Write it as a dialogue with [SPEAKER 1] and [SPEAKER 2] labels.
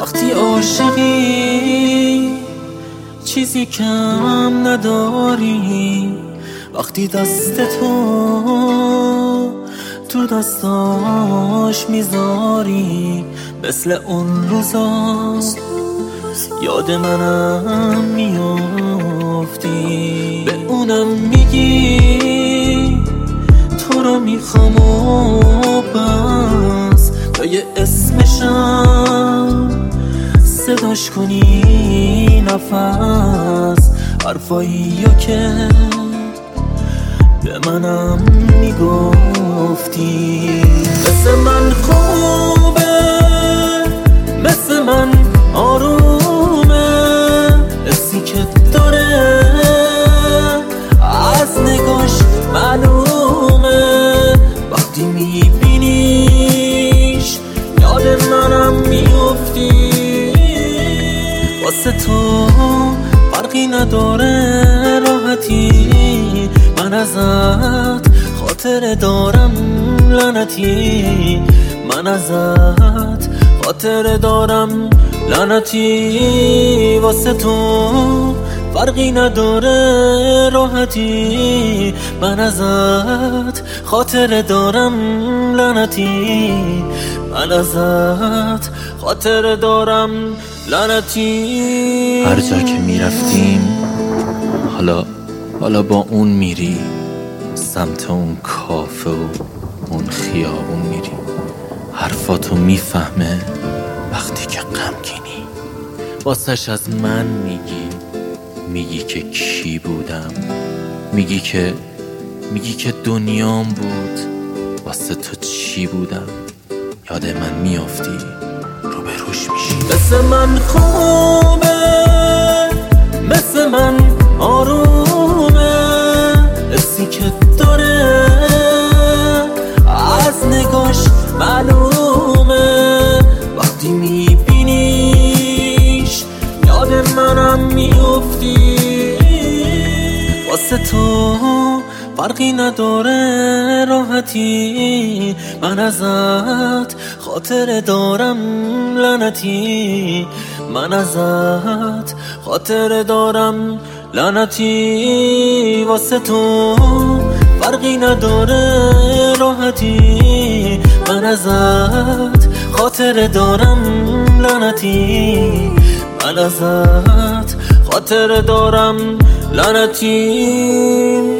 [SPEAKER 1] وقتی عاشقی چیزی کم نداری، وقتی دست تو دستاش میذاری، مثل اون روزاست یاد منم میافتی. به اونم میگی تو رو میخوام و بس، تا یه اسمشم صداش کنی نفس، حرفاییو که به منم میگفتی. مثل من خوبه، مثل من آرومه، حسی که داره از نگاش معلومه، وقتی میبینیش یاد منم میفتی. واسه تو فرقی نداره راحتی، من ازت خاطر دارم لعنتی، من ازت خاطر دارم لعنتی. واسه تو فرقی نداره راحتی، من ازت خاطر دارم لعنتی، من ازت خاطر دارم لعنتی.
[SPEAKER 2] هر جا که میرفتیم حالا با اون میری، سمت اون کافه و اون خیابون میری، حرفاتو میفهمه وقتی که غمگینی، واسش از من میگی که کی بودم، میگی که دنیام بود، واسه تو چی بودم، یاد من میافتی روبروش میشی.
[SPEAKER 1] مثل من خوبه، مثل من آرومه، حسی که داره از نگاش معلومه، وقتی میبینیش یاد منم میفتی. واسه تو فرقی نداره راحتی، من ازت خاطر دارم لعنتی، من ازت خاطر دارم لعنتی. واسه تو فرقی نداره راحتی، من ازت خاطر دارم لعنتی، من ازت خاطر دارم لعنتی.